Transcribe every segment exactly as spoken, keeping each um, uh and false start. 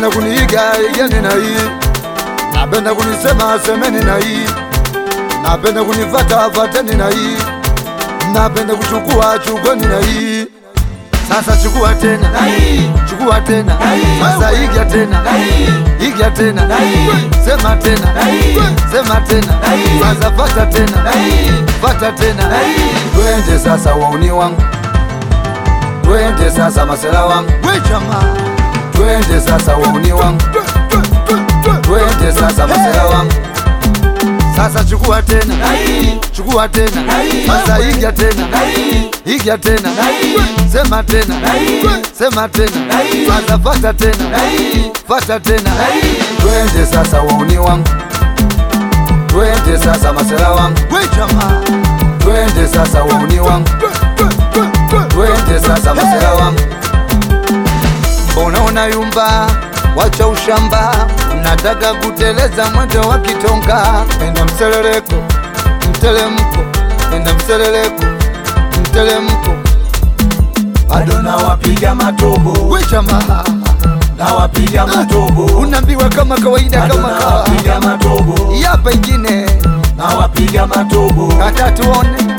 napenda kuniiga igeni na hii, napenda kunisema semeni na hii, napenda kunifata fateni na hii, napenda kuchukua chukoni na hii. Sasa chukua tena na hii, chukua tena na hii, sasa iga tena na hii, iga tena na hii, sema tena na hii, sema tena na hii, sasa fata tena na hii, fata tena na hii. Twende sasa wauni wangu, twende sasa masela wangu, we jamaa, twende sasa wauni wangu, twende sasa masela wangu. Sasa chukua tena na hii, chukua tena na hii, sasa iga tena na hii, iga tena na hii, sema tena na hii, sema tena na hii, sasa fata tena na hii, fata tena na hii. Twende sasa wauni wangu, twende sasa masela wangu, we jamaa, twende sasa wauni wangu, twende sasa masela wangu. Mbona unayumba, wacha ushamba, nataka kuteleza mwendo wa kitonga. Enda mseleleko, mtelemko, enda mseleleko, mtelemko. Bado na wapiga matobo, we jamaa, na wapiga matobo, unambiwa kama kawaida kama kawa. Na wapiga matobo, yapa ingine, na wapiga matobo. kata tuone.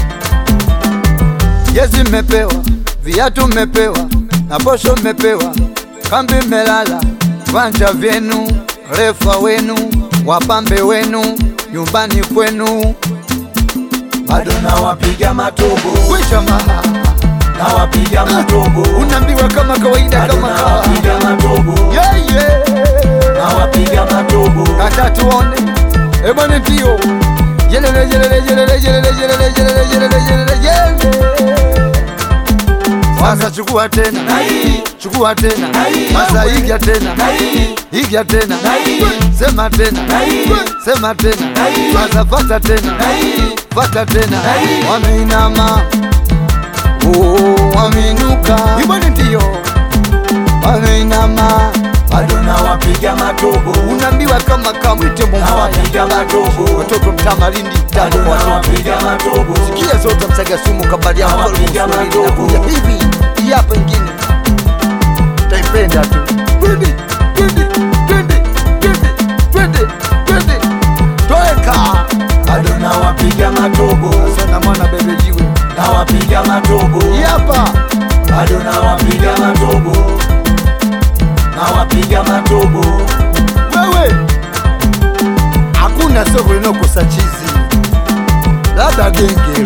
Jezi mmepewa, viatu mmepewa, na posho mmepewa, kambi melala, vanja vyenu, refa wenu, wapambe wenu, nyumbani kwenu. Bado na wapiga matobo, we jamaa, na wapiga matobo, unambiwa kama kawaida kama na kawa. wapiga matobo, Yeah, yeah. na wapiga matobo. Kata tuone, ebone tio. Yelele, yelele, yelele, yelele, yelele, yelele, yelele, yelele, yelele. Sasa chukua tena na hii, chukua tena na hii, sasa iga tena na hii, iga tena na hii, sema tena na hii, sema tena na hii, sasa fata tena na hii, fata tena. na hii. Wameinama, oh, wameinuka, ibone ndio wameinama. bado na wapiga matobo, Unaambiwa kama kamwite na Mombasa, wapiga matobo, watoto mtaa Malindi, bado tano na watoto wapiga matobo. kia zote msaga sumu kabali ya Na wapiga matobo. hivi hapa ingine taipenda tu. Twende twende twende twende twende twende toeka. Bado na wapiga matobo, Sana mwana bebe jiwe na wapiga matobo, hapa, bado na wapiga matobo, na wapiga matobo. wewe hakuna soko inokosa chizi, labda gengero.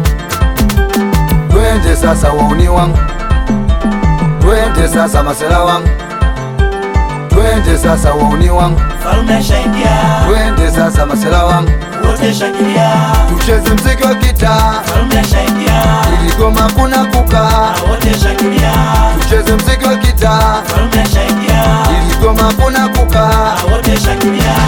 Twende sasa wauni wangu, twende sasa masela wangu, twende sasa wauni wangu, Falme shaingia, twende sasa masela wangu, wote shangilia. tucheze mziki wa gitaa, Falme shaingia, iligoma kuna kukaa. wote shangilia. Tucheze mziki wa gitaa, Falme shaingia, iligoma kuna kukaa. wote shangilia.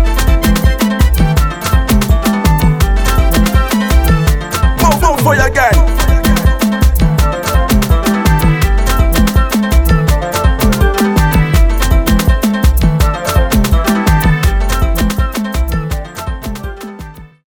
Go, go for your gang.